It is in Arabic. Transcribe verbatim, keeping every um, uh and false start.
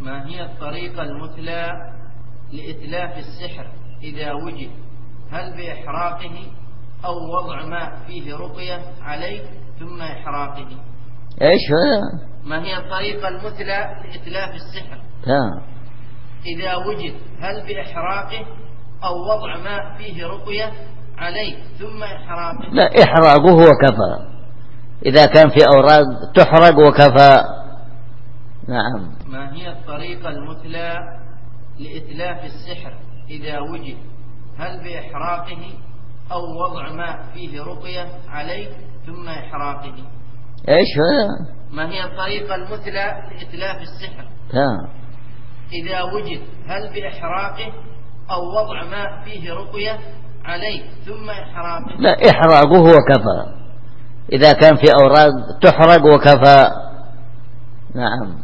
ما هي الطريقة المثلى لإتلاف السحر إذا وجد؟ هل بإحراقه أو وضع ماء فيه رقية عليه ثم إحراقه؟ إيش هذا؟ ما هي الطريقة المثلى لإتلاف السحر ها. إذا وجد؟ هل بإحراقه أو وضع ماء فيه رقية عليه ثم إحراقه؟ لا، إحراقه وكفى. إذا كان في أوراق تحرق وكفى. نعم. ما هي الطريقة المثلى لإتلاف السحر إذا وجد؟ هل بإحراقه أو وضع ماء فيه رقية عليه ثم إحراقه؟ إيش هذا؟ ما هي الطريقة المثلى لإتلاف السحر ها. إذا وجد؟ هل بإحراقه أو وضع ماء فيه رقية عليه ثم إحراقه؟ لا، إحراقه وكفى. إذا كان في أوراق تحرق وكفى. نعم.